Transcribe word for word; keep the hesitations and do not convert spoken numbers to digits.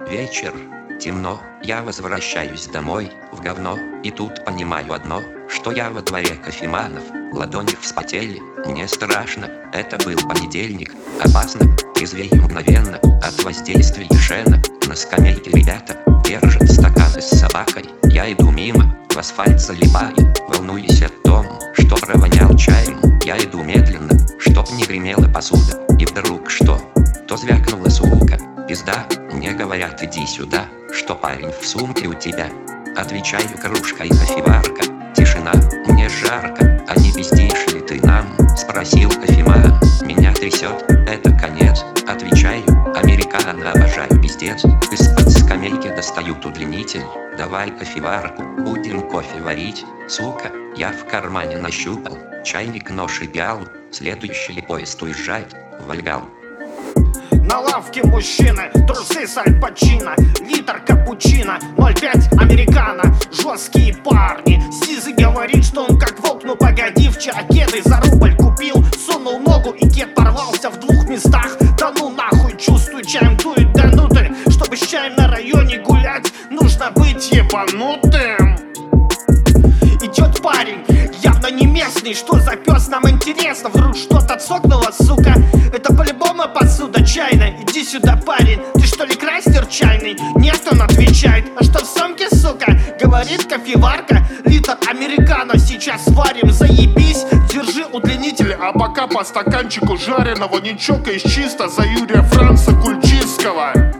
Вечер, темно, я возвращаюсь домой, в говно, и тут понимаю одно, что я во дворе кофеманов, ладони вспотели, мне страшно, это был понедельник, опасно, трезвею мгновенно, от воздействия шена, на скамейке ребята, держат стаканы с собакой, я иду мимо, в асфальт залипаю, волнуюсь о том, что провонял чаем, я иду медленно, чтоб не гремела посуда, и вдруг что? То звякнула сука, пизда, мне говорят иди сюда, что парень в сумке у тебя. Отвечаю кружка и кофеварка, тишина, мне жарко, а не пиздишь ли ты нам? Спросил кофеман, меня трясет, это конец. Отвечаю, американо обожаю пиздец. Из-под скамейки достают удлинитель, давай кофеварку, будем кофе варить. Сука, я в кармане нащупал, чайник, нож и пиалу, следующий поезд уезжает в Вальгаллу. На лавке мужчины, трусы с Аль Пачино, литр капучино, ноль пять американо. Жесткие парни, Сизый говорит, что он как волк, ну погоди, вчера кеды за рубль купил, сунул ногу и кед порвался в двух местах. Да ну нахуй, чувствую, чаем дует, да ну ты, чтобы с чаем на районе гулять, нужно быть ебанутым. Идет парень, явно не местный, что за пес, нам интересно, вдруг что-то цокнуло, сука. Это по-любому посуда чайная, иди сюда, парень, ты что ли крастер чайный? Нет, он отвечает, а что в сумке, сука? Говорит кофеварка, литр американо, сейчас варим, заебись, держи удлинитель. А пока по стаканчику жареного, не чокаясь чисто за Юрия Франца Кульчицкого.